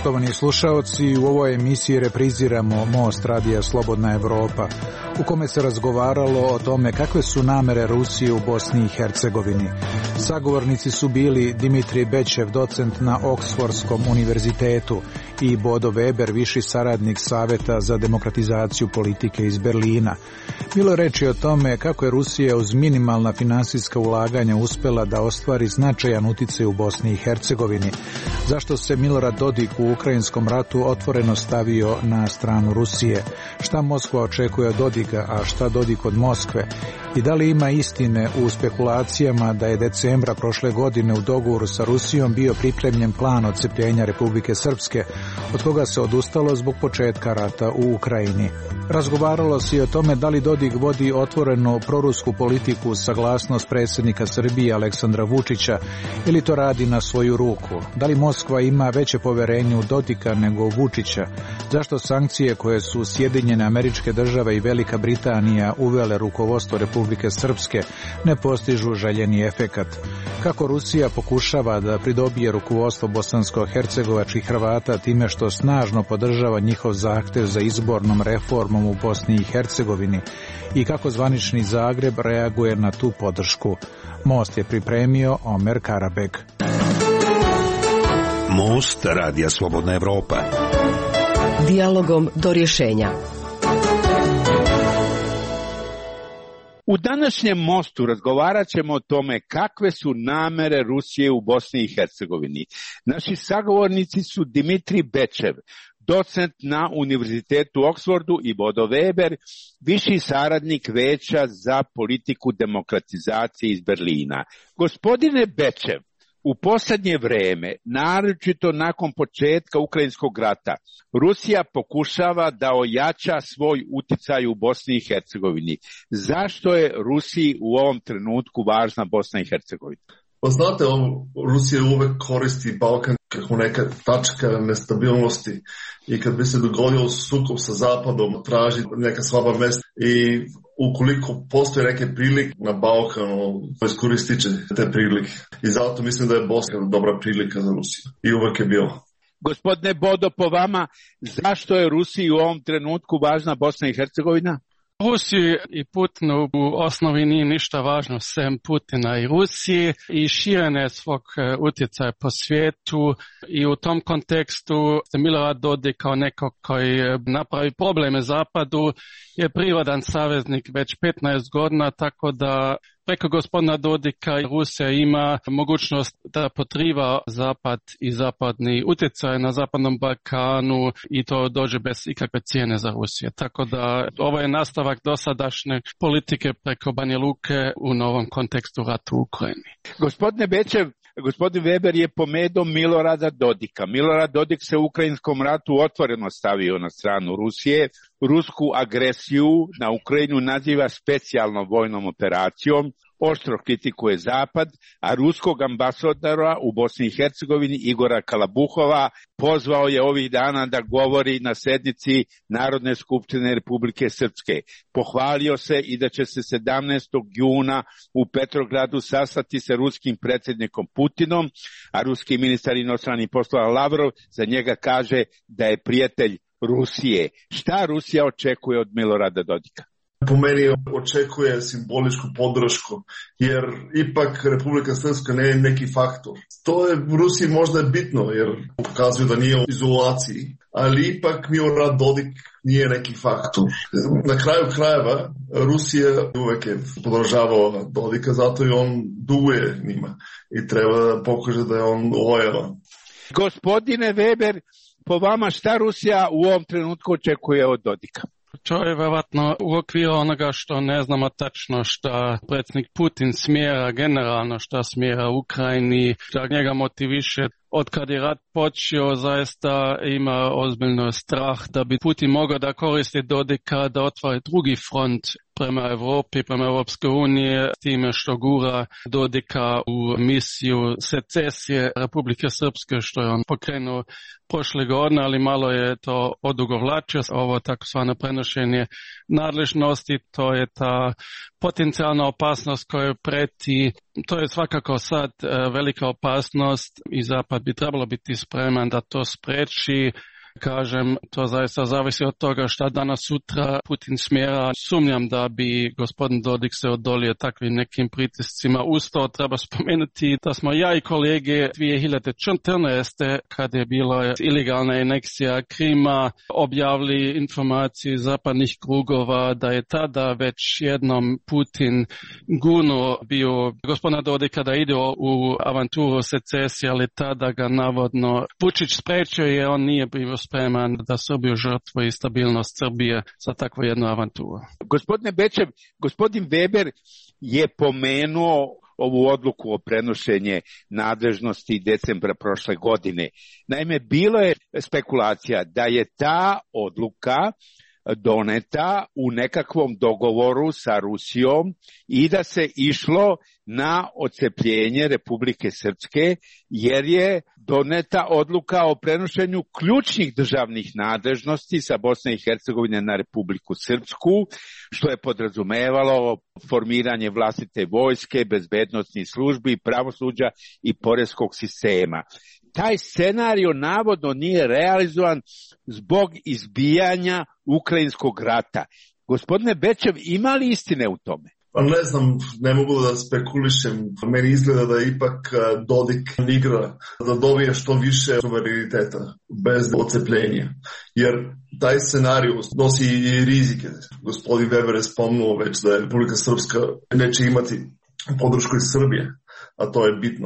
Poštovani slušaoci, u ovoj emisiji repriziramo Most radija Slobodna Evropa, u kome se razgovaralo o tome kakve su namere Rusije u Bosni i Hercegovini. Sagovornici su bili Dimitrij Bečev, docent na Oksfordskom univerzitetu, i Bodo Weber, viši saradnik Saveta za demokratizaciju politike iz Berlina. Bilo je reči o tome kako je Rusija uz minimalna finansijska ulaganja uspela da ostvari značajan uticaj u Bosni i Hercegovini. Zašto se Milorad Dodik u ukrajinskom ratu otvoreno stavio na stranu Rusije? Šta Moskva očekuje od Dodika, a šta Dodik od Moskve? I da li ima istine u spekulacijama da je decembra prošle godine u dogovoru sa Rusijom bio pripremljen plan odcepljenja Republike Srpske, od koga se odustalo zbog početka rata u Ukrajini? Razgovaralo se i o tome da li Dodik vodi otvorenu prorusku politiku uz saglasnost predsjednika Srbije Aleksandra Vučića ili to radi na svoju ruku. Da li Moskva ima veće poverenje u Dodika nego u Vučića? Zašto sankcije koje su Sjedinjene Američke Države i Velika Britanija uvele rukovodstvo Republike Srpske ne postižu željeni efekat? Kako Rusija pokušava da pridobije rukovodstvo bosansko-hercegovačkih Hrvata time što snažno podržava njihov zahtev za izbornom reformom u Bosni i Hercegovini? I kako zvanični Zagreb reaguje na tu podršku? Most je pripremio Omer Karabek. Most radija Slobodna Evropa. Dijalogom do rješenja. U današnjem Mostu razgovarat ćemo o tome kakve su namere Rusije u Bosni i Hercegovini. Naši sagovornici su Dimitrij Bečev, docent na Univerzitetu u Oksfordu, i Bodo Weber, viši saradnik Veća za politiku demokratizacije iz Berlina. Gospodine Bečev, u posljednje vrijeme, naročito nakon početka Ukrajinskog rata, Rusija pokušava da ojača svoj utjecaj u Bosni i Hercegovini. Zašto je Rusiji u ovom trenutku važna Bosna i Hercegovina? Pa znate, Rusija uvek koristi Balkan kao neka tačka nestabilnosti i kad bi se dogodio sukob sa Zapadom, traži neka slaba mesta i ukoliko postoje neke prilike na Balkanu, iskoristit će te prilike. I zato mislim da je Bosna dobra prilika za Rusiju. I uvek je bilo. Gospodine Bodo, po vama, zašto je Rusiji u ovom trenutku važna Bosna i Hercegovina? Rusiji i Putinu u osnovi nije ništa važno sem Putina i Rusiji i širenje svog utjecaja po svijetu, i u tom kontekstu Milorad Dodik kao neko koji napravi probleme Zapadu je prirodan saveznik već 15 godina, tako da preko gospodina Dodika Rusija ima mogućnost da potriva Zapad i zapadni utjecaj na Zapadnom Balkanu i to dođe bez ikakve cijene za Rusiju. Tako da ovo je nastavak dosadašnje politike preko Banja Luke u novom kontekstu rata u Ukrajini. Gospodine Bečev, gospodin Weber je pomenuo Milorada Dodika. Milorad Dodik se u ukrajinskom ratu otvoreno stavio na stranu Rusije. Rusku agresiju na Ukrajinu naziva specijalnom vojnom operacijom, oštro kritikuje Zapad, a ruskog ambasadora u Bosni i Hercegovini Igora Kalabuhova pozvao je ovih dana da govori na sednici Narodne skupštine Republike Srpske. Pohvalio se i da će se 17. juna u Petrogradu sastati sa ruskim predsjednikom Putinom, a ruski ministar inostranih poslova Lavrov za njega kaže da je prijatelj Rusije. Šta Rusija očekuje od Milorada Dodika? Po meni očekuje simboličku podršku, jer ipak Republika Srpska ne je neki faktor. To je u Rusiji možda bitno, jer pokazuju da nije u izolaciji, ali ipak Milorad Dodik nije neki faktor. Na kraju krajeva Rusija uvek je podržavao Dodika, zato i on duguje njima i treba da pokaže da je on lojalan. Gospodine Weber, po vama šta Rusija u ovom trenutku očekuje od Dodika? To je vjerojatno u okviru onoga što ne znamo tačno šta predsjednik Putin smjera generalno, šta smjera Ukrajini, da njega motiviše. Od kad je rat počeo, zaista ima ozbiljno strah da bi Putin mogao da koristi Dodika da otvori drugi front prema Evropi, prema Evropske unije, time što gura Dodika u misiju secesije Republike Srpske, što je on pokrenuo prošle godine, ali malo je to odugovlačio. Ovo takozvano prenošenje nadležnosti, to je ta potencijalna opasnost koja preti. To je svakako sad velika opasnost i Zapad bi trebalo biti spreman da to spreči. Kažem, to zaista zavisi od toga šta danas sutra Putin smjera. Sumnjam da bi gospodin Dodik se odolio takvim nekim pritiscima. Uz to treba spomenuti da smo ja i kolege 2014. kad je bila ilegalna aneksija Krima objavili informaciju iz zapadnih krugova da je tada već jednom Putin gurnuo bio gospodina Dodika da ide u avanturu secesije, ali tada ga navodno Vučić sprečio je, on nije bio spreman da Srbiju žrtvo i stabilnost Srbije za takvu jednu avanturu. Gospodine Bečev, gospodin Weber je pomenuo ovu odluku o prenošenje nadležnosti decembra prošle godine. Naime, bilo je spekulacija da je ta odluka doneta u nekakvom dogovoru sa Rusijom i da se išlo na odcepljenje Republike Srpske, jer je doneta odluka o prenošenju ključnih državnih nadležnosti sa Bosne i Hercegovine na Republiku Srpsku, što je podrazumevalo formiranje vlastite vojske, bezbednosnih službi, pravosuđa i poreskog sistema. Taj scenario navodno nije realizovan zbog izbijanja ukrajinskog rata. Gospodine Bečev, ima li istine u tome? Pa ne znam, ne mogu da spekulišem. Meni izgleda da ipak Dodik igra da dobije što više suvereniteta bez odcepljenja. Jer taj scenarij nosi i rizike. Gospodin Weber je spomnuo već da je Republika Srpska neće imati podršku iz Srbije, a to je bitno.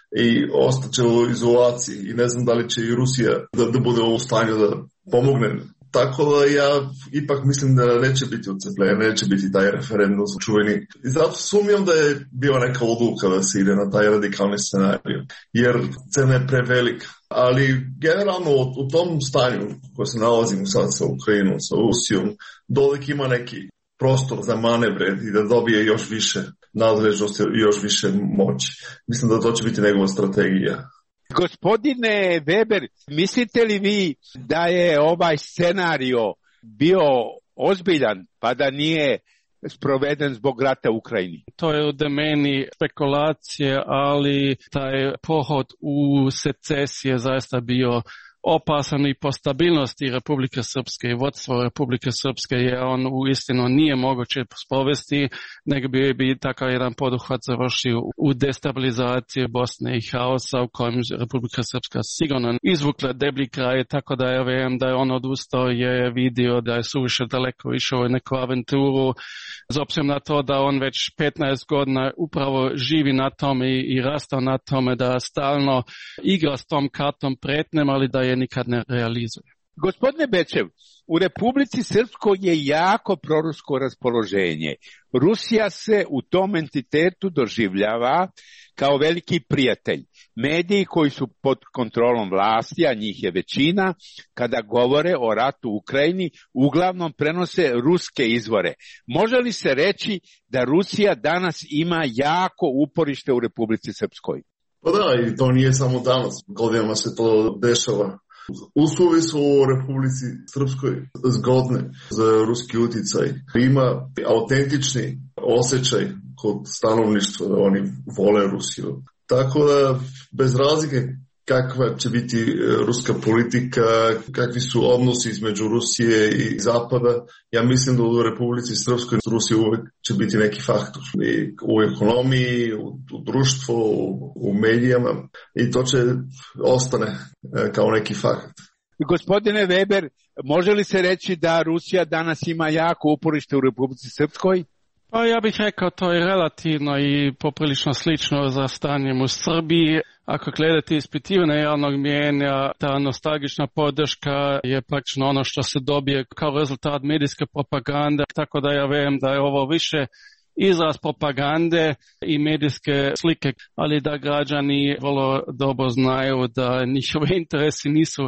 I ostaće u izolaciji i ne znam da li će i Rusija da bude u stanju da pomogne. Tako da ja ipak mislim da neće biti odcepljenje, neće biti taj referendum čuveni. I zato sumnjam da je bio neka odluka da se ide na taj radikalni scenarij, jer cena je prevelika. Ali generalno u tom stanju koje se nalazimo sad sa Ukrajinom, sa Rusijom, Dodik ima neki prostor za manevre i da dobije još više nadležnosti i još više moći. Mislim da to će biti njegova strategija. Gospodine Weber, mislite li vi da je ovaj scenario bio ozbiljan pa da nije sproveden zbog rata u Ukrajini? To je u domeni spekulacije, ali taj pohod u secesije zaista bio opasan i po stabilnosti Republike Srpske i vodstvo Republike Srpske je on uistinu nije moguće sprovesti, nego bi takav jedan poduhvat završio u destabilizaciji Bosne i haosa u kojem Republika Srpska sigurno izvukla deblji kraj, tako da ja vjerujem da je on odustao, je vidio da je suviše daleko išao u neku avanturu, s obzirom na to da on već 15 godina upravo živi na tome i rastao na tome da stalno igra s tom kartom pretnjem, ali da je nikad ne realizuje. Gospodine Bečev, u Republici Srpskoj je jako prorusko raspoloženje. Rusija se u tom entitetu doživljava kao veliki prijatelj. Mediji koji su pod kontrolom vlasti, a njih je većina, kada govore o ratu u Ukrajini, uglavnom prenose ruske izvore. Može li se reći da Rusija danas ima jako uporište u Republici Srpskoj? Pa da, i to nije samo danas. Godinama se to dešava. Uslovi su u Republici Srpskoj zgodne za ruski utjecaj. Ima autentični osjećaj kod stanovništva da oni vole Rusiju. Tako da bez razlike kakva će biti ruska politika, kakvi su odnosi između Rusije i Zapada, ja mislim da u Republici Srpskoj Rusija uvek će biti neki faktor. I u ekonomiji, u društvu, u medijama i to će ostane kao neki fakt. Gospodine Weber, može li se reći da Rusija danas ima jako uporište u Republici Srpskoj? Pa ja bih rekao to je relativno i poprilično slično za stanjem u Srbiji. Ako gledate ispitivanje javnog mijenja, ta nostalgična podrška je praktično ono što se dobije kao rezultat medijske propagande, tako da ja vjerujem da je ovo više izraz propagande i medijske slike, ali da građani vrlo dobro znaju da njihove interesi nisu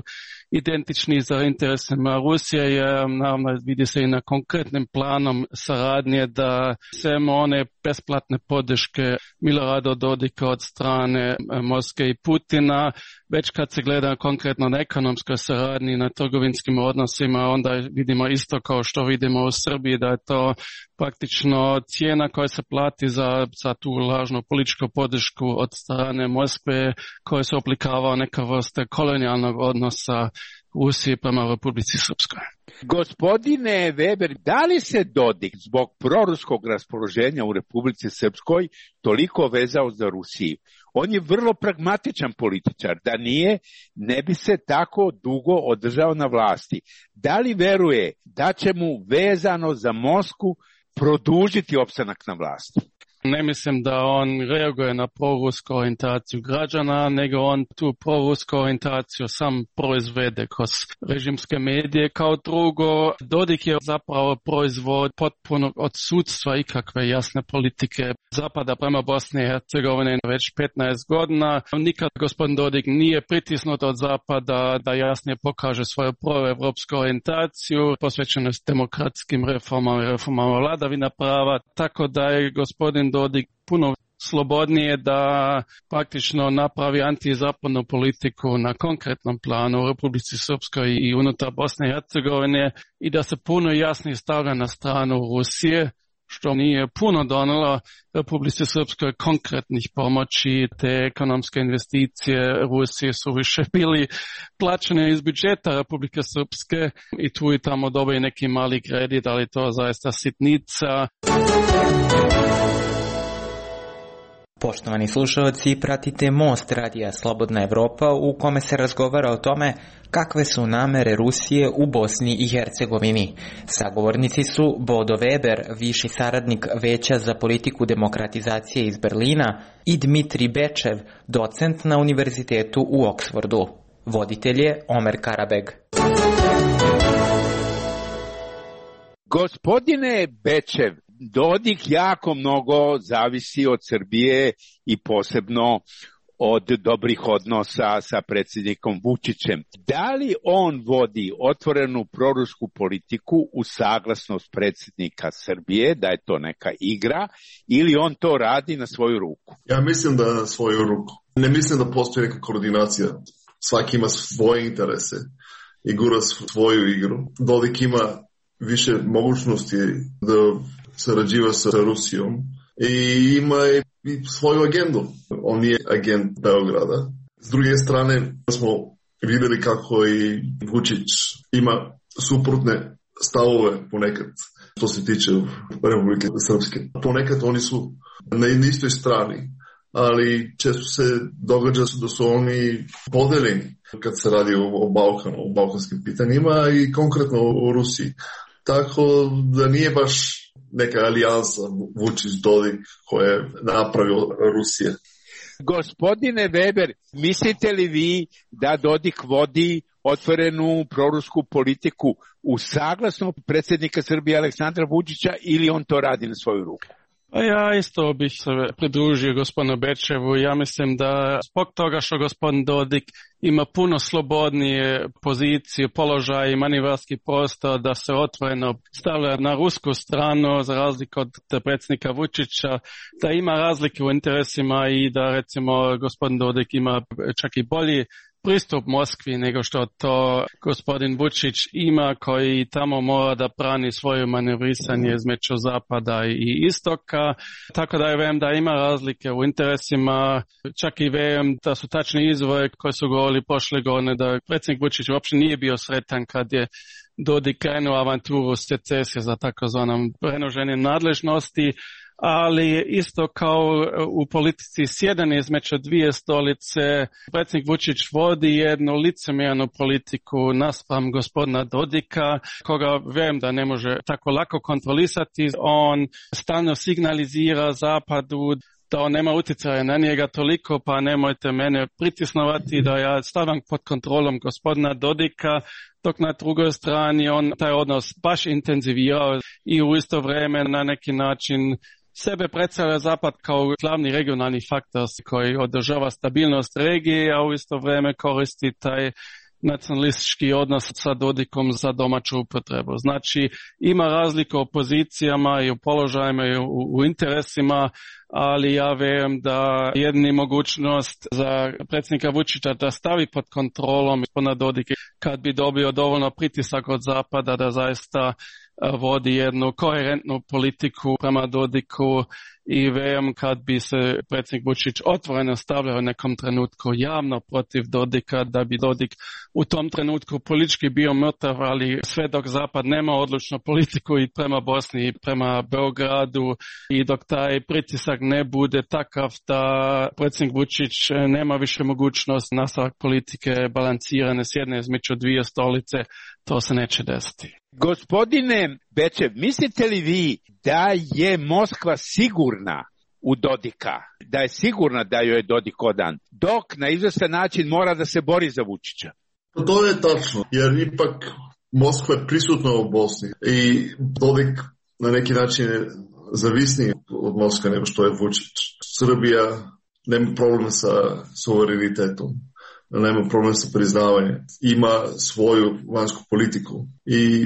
identični za interesima Rusije, jer naravno vidi se i na konkretnim planom saradnje da sem one besplatne podrške Milorada Dodika od strane Moskve i Putina, već kad se gleda konkretno na ekonomskoj saradnji, na trgovinskim odnosima, onda vidimo isto kao što vidimo u Srbiji, da je to praktično cijena koja se plati za tu lažnu političku podršku od strane Moskve, koja se oblikava neka vrsta kolonijalnog odnosa Rusije prema Republici Srpskoj. Gospodine Weber, da li se Dodik zbog proruskog raspoloženja u Republici Srpskoj toliko vezao za Rusiju? On je vrlo pragmatičan političar, da nije, ne bi se tako dugo održao na vlasti. Da li veruje da će mu vezano za Moskvu produžiti opstanak na vlasti? Ne mislim da on reaguje na prorusku orijentaciju građana, nego on tu prorusku orijentaciju sam proizvede kroz režimske medije. Kao drugo, Dodik je zapravo proizvod potpuno odsudstva ikakve jasne politike Zapada prema Bosni i Hercegovini već 15 godina. Nikad gospodin Dodik nije pritisnut od Zapada da jasnije pokaže svoju proevropsku orijentaciju, posvećenost demokratskim reformama i reformama vladavina prava, tako da je gospodin Dodik puno slobodnije da praktično napravi antizapadnu politiku na konkretnom planu u Republici Srpskoj i unutar Bosne i Hercegovine i da se puno jasnije stavlja na stranu Rusije, što nije puno donelo Republici Srpskoj konkretnih pomoći. Te ekonomske investicije Rusije su više bili plaćene iz budžeta Republike Srpske i tu i tamo dobije neki mali kredit, ali to zaista sitnica. Poštovani slušalci, pratite Most radija Slobodna Evropa u kome se razgovara o tome kakve su namere Rusije u Bosni i Hercegovini. Sagovornici su Bodo Weber, viši saradnik Veća za politiku demokratizacije iz Berlina, i Dmitri Bečev, docent na univerzitetu u Oksfordu. Voditelj je Omer Karabeg. Gospodine Bečev, Dodik jako mnogo zavisi od Srbije i posebno od dobrih odnosa sa predsjednikom Vučićem. Da li on vodi otvorenu prorusku politiku u saglasnost predsjednika Srbije, da je to neka igra, ili on to radi na svoju ruku? Ja mislim da na svoju ruku. Ne mislim da postoji neka koordinacija. Svaki ima svoje interese i gura svoju igru. Dodik ima više mogućnosti da sarađiva sa Rusijom i ima i svoju agendu. On nije agent Beograda. S druge strane smo vidjeli kako i Vučić ima suprotne stavove ponekad što se tiče Republike Srpske. Ponekad oni su na istoj strani, ali često se događa da su oni podeljeni kad se radi o Balkanu, o balkanskim pitanjima i konkretno o Rusiji. Tako da nije baš neka alijansa Vučić-Dodik koja je napravila Rusija. Gospodine Weber, mislite li vi da Dodik vodi otvorenu prorusku politiku u saglasnost predsjednika Srbije Aleksandra Vučića ili on to radi na svoju ruku? Ja isto bih se pridružio gospodinu Bečevu. Ja mislim da zbog toga što gospodin Dodik ima puno slobodnije pozicije, položaj i manevarski prostor da se otvoreno stavlja na rusku stranu za razliku od predsjednika Vučića, da ima razlike u interesima i da recimo gospodin Dodik ima čak i bolji pristup Moskvi nego što to gospodin Vučić ima, koji tamo mora da brani svoje manevrisanje između zapada i istoka. Tako da ja vem da ima razlike u interesima, čak i vem da su tačni izvore koji su govorili prošle godine da predsjednik Vučić uopće nije bio sretan kad je Dodik krenuo avanturu secesije za takozvanom prenoženjem nadležnosti, ali isto kao u politici sjedanje između dvije stolice, predsjednik Vučić vodi jednu licemjernu politiku naspram gospodina Dodika, koga vem da ne može tako lako kontrolisati. On stalno signalizira Zapadu da on nema utjecaja na njega toliko, pa nemojte mene pritisnovati da ja stavim pod kontrolom gospodina Dodika, dok na drugoj strani on taj odnos baš intenzivirao i u isto vrijeme na neki način sebe predstavlja Zapad kao glavni regionalni faktor koji održava stabilnost regije, a u isto vrijeme koristi taj nacionalistički odnos sa Dodikom za domaću upotrebu. Znači, ima razlika u pozicijama i u položajima i u interesima, ali ja vjerujem da jedini mogućnost za predsjednika Vučića da stavi pod kontrolom gospodina Dodika kad bi dobio dovoljno pritisak od Zapada da zaista vodi jednu koherentnu politiku prema Dodiku i vjerujem kad bi se predsjednik Vučić otvoreno stavljao u nekom trenutku javno protiv Dodika, da bi Dodik u tom trenutku politički bio mrtav, ali sve dok Zapad nema odlučnu politiku i prema Bosni i prema Beogradu i dok taj pritisak ne bude takav da predsjednik Vučić nema više mogućnost nastavak politike balansirane s jedne između dvije stolice, to se neće desiti. Gospodine Bečev, mislite li vi da je Moskva sigurna u Dodika, da je sigurna da joj je Dodik odan, dok na izvestan način mora da se bori za Vučića? To je tačno, jer ipak Moskva je prisutna u Bosni i Dodik na neki način je zavisniji od Moskve nego što je Vučić. Srbija nema problem sa suverenitetom, nema problem sa priznavanjem, ima svoju vanjsku politiku i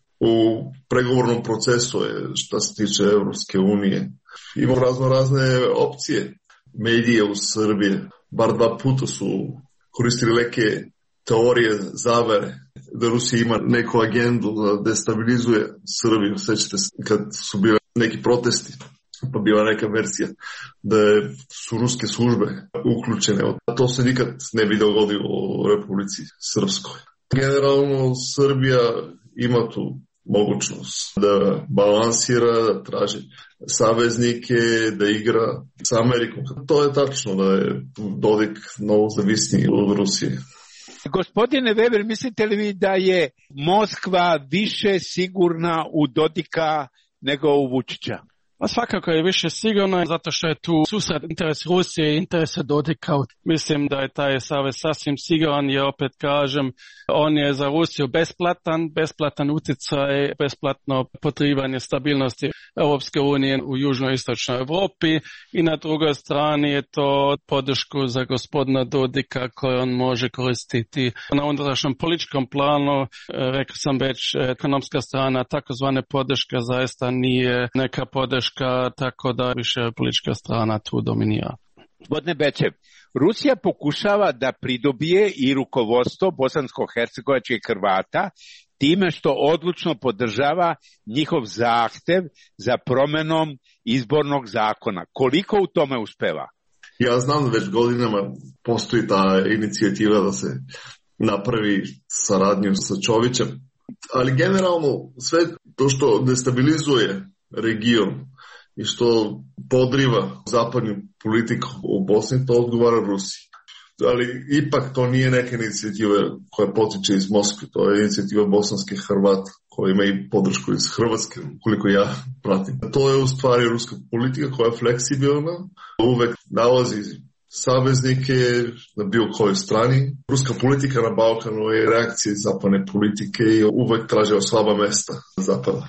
u pregovornom procesu je što se tiče Europske unije. Ima razne opcije. Medije u Srbiji bar 2 puta su koristili neke teorije zavere da Rusija ima neku agendu da destabilizuje Srbiju. Sjećate se kad su bile neki protesti, pa bila neka verzija da su ruske službe uključene. To se nikad ne bi dogodilo u Republici Srpskoj. Generalno Srbija ima tu mogućnost da balansira, da traži saveznike, da igra s Amerikom. To je tačno da je Dodik mnogo zavisniji od Rusije. Gospodine Weber, mislite li vi da je Moskva više sigurna u Dodika nego u Vučića? Pa svakako je više sigurno, zato što je tu susret interes Rusije i interese Dodika. Mislim da je taj savez sasvim siguran, jer opet kažem, on je za Rusiju besplatan utjecaj, besplatno potrivanje stabilnosti Europske unije u južnoistočnoj Europi i na drugoj strani je to podršku za gospodina Dodika koju on može koristiti na unutrašnjem političkom planu. Rekao sam već, ekonomska strana takozvane podrške zaista nije neka podrška, tako da više politička strana tu dominira. Gospodine Bečev, Rusija pokušava da pridobije i rukovodstvo bosansko-hercegovačkih Hrvata time što odlučno podržava njihov zahtev za promenom izbornog zakona. Koliko u tome uspeva? Ja znam da već godinama postoji ta inicijativa da se napravi saradnju sa Čovićem, ali generalno sve to što destabilizuje region i što podriva zapadnu politiku u Bosni, to odgovara Rusiji. Ali ipak to nije neka inicijativa koja potiče iz Moskve, to je inicijativa bosanskih Hrvata koja ima i podršku iz Hrvatske, koliko ja pratim. To je u stvari ruska politika koja je fleksibilna, uvek nalazi saveznike na bilo kojoj strani. Ruska politika na Balkanu je reakcija zapadne politike i uvek traže slaba mesta zapada.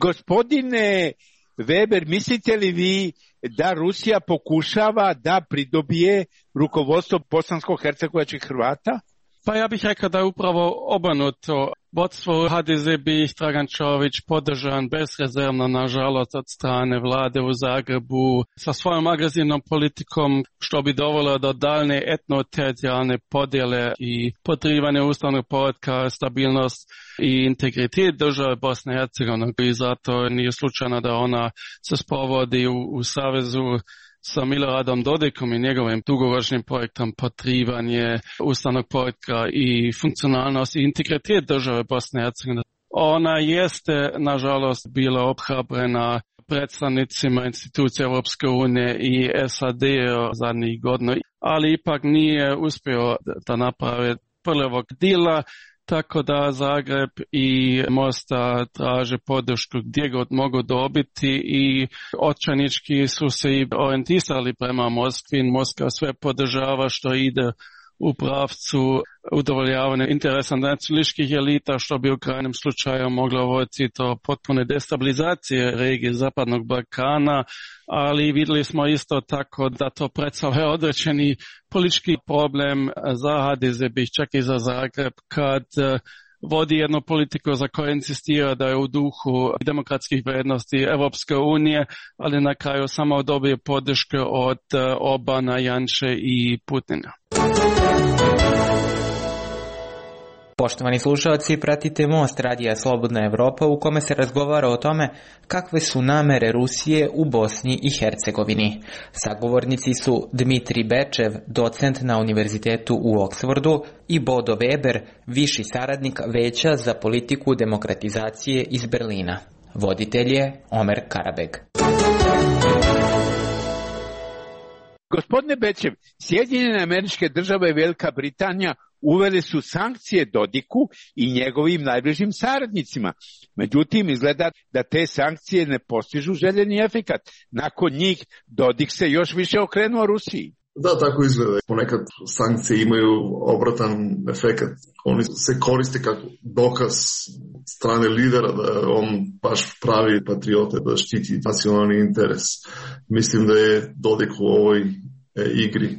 Gospodine Weber, mislite li vi da Rusija pokušava da pridobije rukovodstvo bosansko-hercegovačkih Hrvata? Pa ja bih rekao da je upravo obrnuto. Vodstvo HDZ bi ih Dragan Čović podržan bezrezervno, nažalost, od strane vlade u Zagrebu sa svojom agresivnom politikom, što bi dovelo do daljne etno-teritorijalne podjele i podrivanje ustavnog poretka, stabilnost i integritet države Bosne i Hercegovine. I zato nije slučajno da ona se sprovodi u savezu sa Miloradom Dodikom i njegovim dugoročnim projektom podrivanje ustavnog poretka i funkcionalnost i integritet države Bosne i Hercegovine. Ona jeste, nažalost, bila obhrabrena predstavnicima institucija Europske unije i SAD zadnjih godina, ali ipak nije uspio da napravi prvog dila, tako da Zagreb i Mostar traže podršku gdje god mogu dobiti i očajnički su se i orijentisali prema Moskvi. Moskva sve podržava što ide u pravcu udovoljavanja interesa nacionalističkih elita, što bi u krajnjem slučaju moglo voditi do potpune destabilizacije regije Zapadnog Balkana, ali vidjeli smo isto tako da to predstavlja određeni politički problem za HDZ, čak i za Zagreb, kad vodi jednu politiku za koju insistira da je u duhu demokratskih vrijednosti Europske unije, ali na kraju samo dobije podršku od Orbana, Janše i Putina. Poštovani slušalci, pratite Most radija Slobodna Evropa u kome se razgovara o tome kakve su namere Rusije u Bosni i Hercegovini. Sagovornici su Dmitri Bečev, docent na Univerzitetu u Oksfordu, i Bodo Weber, viši saradnik Veća za politiku demokratizacije iz Berlina. Voditelj je Omer Karabeg. Gospodine Bečev, Sjedinjene Američke Države i Velika Britanija uveli su sankcije Dodiku i njegovim najbližim saradnicima. Međutim, izgleda da te sankcije ne postižu željeni efekat. Nakon njih Dodik se još više okrenuo Rusiji. Da, tako izgleda. Ponekad sankcije imaju obratan efekat. Oni se koriste kao dokaz strane lidera da on baš pravi patriote, da štiti nacionalni interes. Mislim da je Dodik u ovoj igri.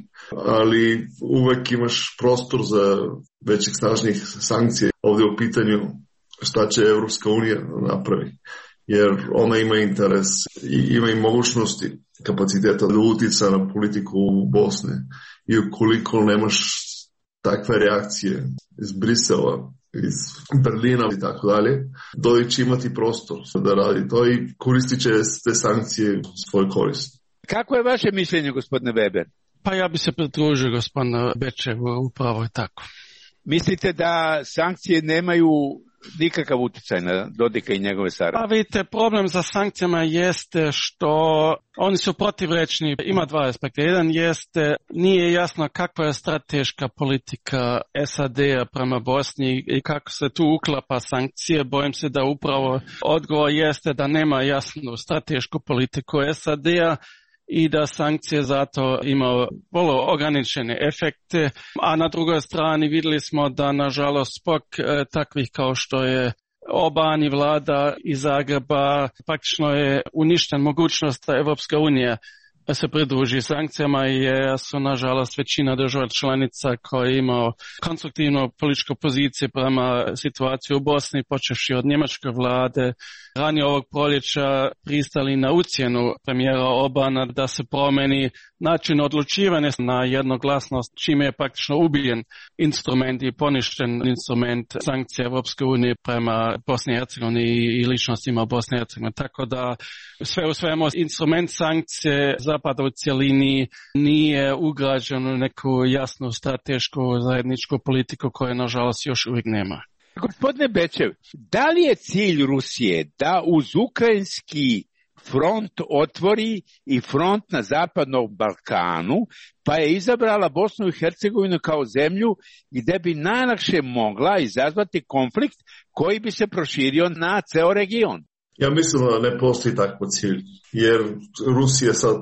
Ali uvek imaš prostor za većih snažnih sankcije. Ovdje u pitanju šta će Evropska unija napravi. Jer ona ima interes i ima i mogućnosti, kapaciteta da utica na politiku u Bosne. I ukoliko nemaš takve reakcije iz Brisela, iz Berlina i tako dalje, Dodik će imati prostor da radi to i koristit će te sankcije u svoj korist. Kako je vaše mišljenje, gospodine Weber? Pa ja bi se pridružio gospodinu Bečevu, upravo je tako. Mislite da sankcije nemaju nikakav utjecaj na Dodika i njegove saradnike? Pa vidite, problem za sankcijama jeste što oni su protivrečni. Ima dva aspekta. Jedan jeste, nije jasno kakva je strateška politika SAD-a prema Bosni i kako se tu uklapa sankcije. Bojim se da upravo odgovor jeste da nema jasnu stratešku politiku SAD-a i da sankcije zato imaju vrlo ograničene efekte, a na drugoj strani vidjeli smo da nažalost zbog takvih kao što je Orban i vlada iz Zagreba praktično je uništen mogućnost da Evropska unija se pridruži sankcijama jer su nažalost većina država članica koji imaju konstruktivnu političku poziciju prema situaciji u Bosni, počevši od njemačke vlade, ranije ovog proljeća pristali na ucjenu premijera Orbana da se promeni način odlučivanja na jednoglasnost, čime je praktično ubijen instrument i poništen instrument sankcija Evropske unije prema Bosni i Hercegovini i ličnostima Bosne i Hercegovine. Tako da sve u svemu instrument sankcije Zapada u cjelini nije ugrađen u neku jasnu stratešku zajedničku politiku koju nažalost još uvijek nema. Gospodine Bečev, da li je cilj Rusije da uz ukrajinski front otvori i front na Zapadnom Balkanu, pa je izabrala Bosnu i Hercegovinu kao zemlju gdje bi najlakše mogla izazvati konflikt koji bi se proširio na ceo region? Ja mislim da ne postoji takav cilj, jer Rusija sad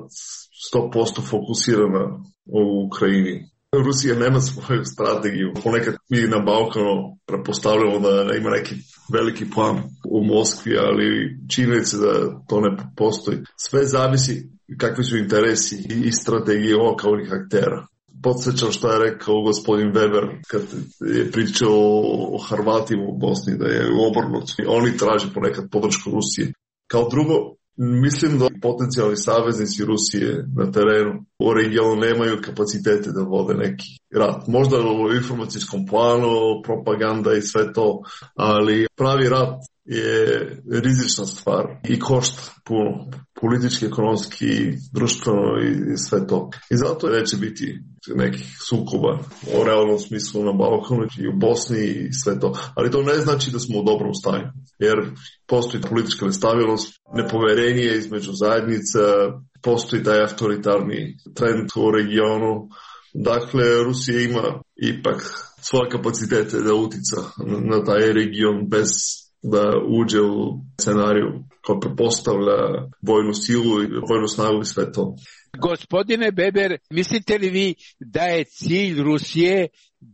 100% fokusirana u Ukrajini. Rusija nema svoju strategiju. Ponekad mi na Balkanu prepostavljamo da ima neki veliki plan u Moskvi, ali činjenica da to ne postoji. Sve zavisi kakvi su interesi i strategije lokalnih aktera. Podsjećam što je rekao gospodin Weber kad je pričao o Hrvatima u Bosni, da je obrnuto. Oni traže ponekad podršku Rusije. Kao drugo, mislim da potencijalni saveznici Rusije na terenu u regionu nemaju kapacitete da vode neki rat. Možda u informacijskom planu, propaganda i sve to, ali pravi rat je rizična stvar i košta puno, politički, ekonomski, društveno i sve to. I zato neće biti nekih sukoba u realnom smislu na Balkanu i u Bosni i sve to. Ali to ne znači da smo u dobrom stanju, jer postoji politička nestabilnost, nepoverenje između zajednica, postoji taj autoritarni trend u regionu. Dakle, Rusija ima ipak svoje kapacitete da utica na taj region bez da uđe u scenariju koji prepostavlja vojnu silu i vojnu snagu i sve to. Gospodine Weber, mislite li vi da je cilj Rusije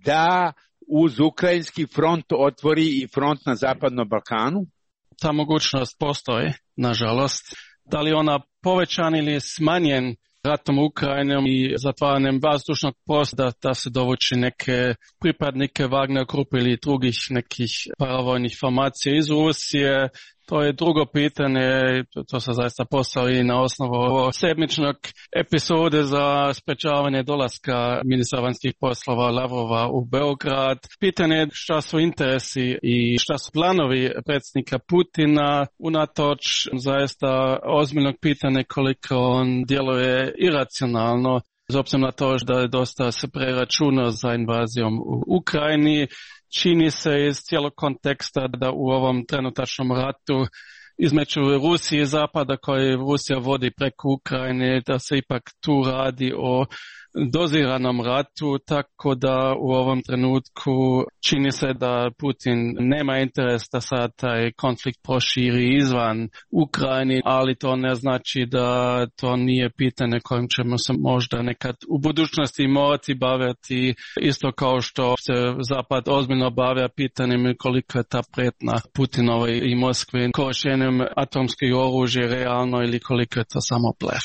da uz ukrajinski front otvori i front na Zapadnom Balkanu? Ta mogućnost postoji, nažalost. Da li ona povećan ili smanjen ratom Ukrajinom i zatvaranjem vazdušnog prostora da se dovuči neke pripadnike Wagner grupe ili drugih nekih paravojnih formacija iz Rusije, to je drugo pitanje, to se zaista postavi na osnovu ovog sedmičnog epizode za sprečavanje dolaska ministra vanjskih poslova Lavrova u Beograd. Pitanje je šta su interesi i šta su planovi predsjednika Putina, unatoč zaista ozbiljnog pitanja koliko on djeluje iracionalno, s obzirom na to da je dosta se preračunao za invazijom u Ukrajini. Čini se iz cijelog konteksta da u ovom trenutačnom ratu između Rusije i Zapada koji Rusija vodi preko Ukrajine, da se ipak tu radi o doziranom ratu, tako da u ovom trenutku čini se da Putin nema interes da sad taj konflikt proširi izvan Ukrajine, ali to ne znači da to nije pitanje kojim ćemo se možda nekad u budućnosti morati baviti, isto kao što se Zapad ozbiljno bavlja pitanjem koliko je ta prijetnja Putinove i Moskve korištenjem atomskih oružja realno ili koliko je to samo blef.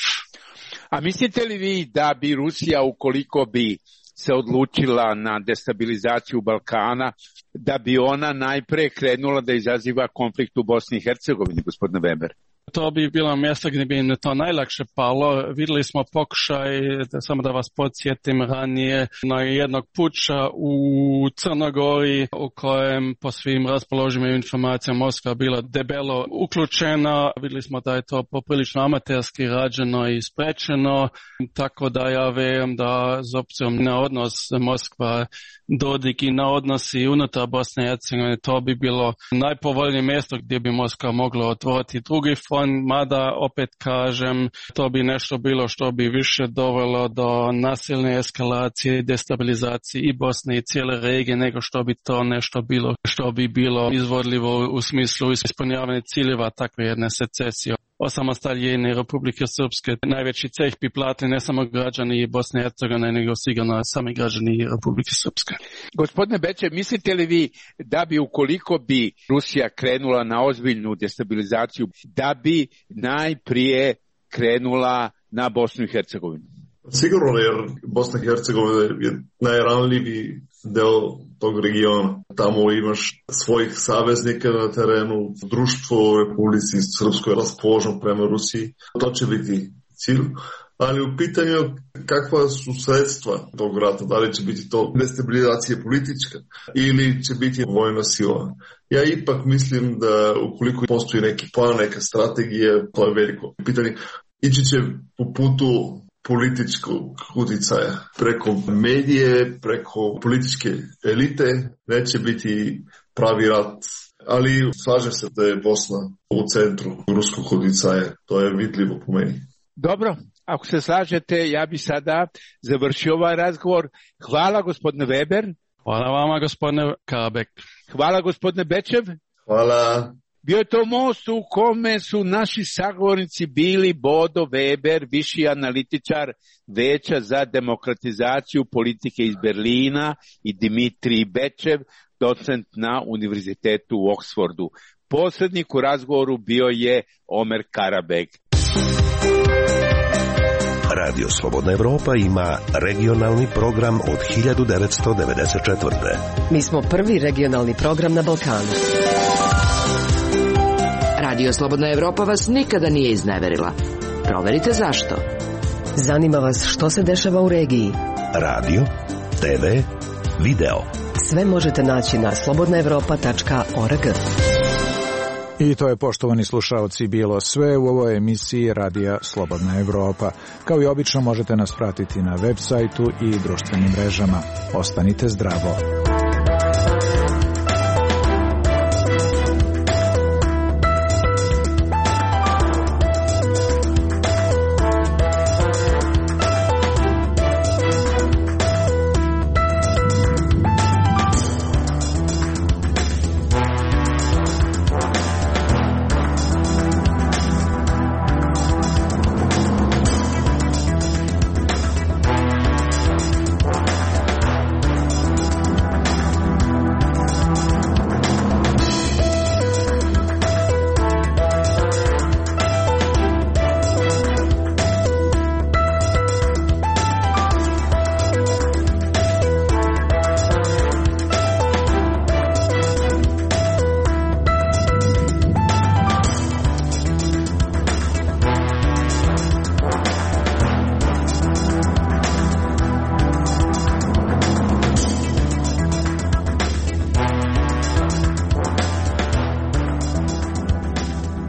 A mislite li vi da bi Rusija, ukoliko bi se odlučila na destabilizaciju Balkana, da bi ona najprije krenula da izaziva konflikt u Bosni i Hercegovini, gospodine Weber? To bi bilo mjesto gdje bi im to najlakše palo. Vidjeli smo pokušaj, samo da vas podsjetim, ranije na jednog puča u Crnogori u kojem po svim raspoloživim informacijama Moskva bila debelo uključena. Vidjeli smo da je to poprilično amaterski rađeno i sprečeno, tako da ja vjerujem da s obzirom na odnos Moskva Dodik i na odnosi unutar Bosne i Hercegovine, to bi bilo najpovoljnije mjesto gdje bi Moskva mogla otvoriti drugi front, mada opet kažem, to bi nešto bilo što bi više dovelo do nasilne eskalacije i destabilizacije i Bosne i cijele regije, nego što bi to nešto bilo što bi bilo izvodljivo u smislu ispunjavanja ciljeva takve jedne secesije. Osamostaljenje Republike Srpske najveći ceh bi platili ne samo građani Bosne i Hercegovine, nego sigurno sami građani Republike Srpske. Gospodine Beče, mislite li vi da bi ukoliko bi Rusija krenula na ozbiljnu destabilizaciju, da bi najprije krenula na Bosnu i Hercegovinu? Sigurno, jer Bosna i Hercegovina je najranljiviji deo tog regiona. Tamo imaš svojih saveznika na terenu, društvo u Republici Srpskoj je raspoloženo prema Rusiji. To će biti cilj. Ali u pitanju kakva su sredstva tog rata, da li će biti to destabilizacija politička ili će biti vojna sila. Ja ipak mislim da ukoliko postoji neki plan, neka strategija, to je veliko pitanje. Ići će po putu političkog utjecaja. Preko medije, preko političke elite neće biti pravi rat. Ali slažem se da je Bosna u centru ruskog utjecaja. To je vidljivo po meni. Dobro, ako se slažete, ja bi sada završio ovaj razgovor. Hvala gospodine Weber. Hvala vama gospodine Kabek. Hvala gospodine Bečev. Hvala. Bio je to most u kome su naši sagovornici bili Bodo Weber, viši analitičar Veća za demokratizaciju politike iz Berlina, i Dimitrij Bečev, docent na Univerzitetu u Oksfordu. Posrednik u razgovoru bio je Omer Karabeg. Radio Slobodna Evropa ima regionalni program od 1994. Mi smo prvi regionalni program na Balkanu. Radio Slobodna Evropa vas nikada nije izneverila. Proverite zašto. Zanima vas što se dešava u regiji. Radio, TV, video. Sve možete naći na slobodnaevropa.org. I to je, poštovani slušaoci, bilo sve u ovoj emisiji Radija Slobodna Evropa. Kao i obično možete nas pratiti na web sajtu i društvenim mrežama. Ostanite zdravo.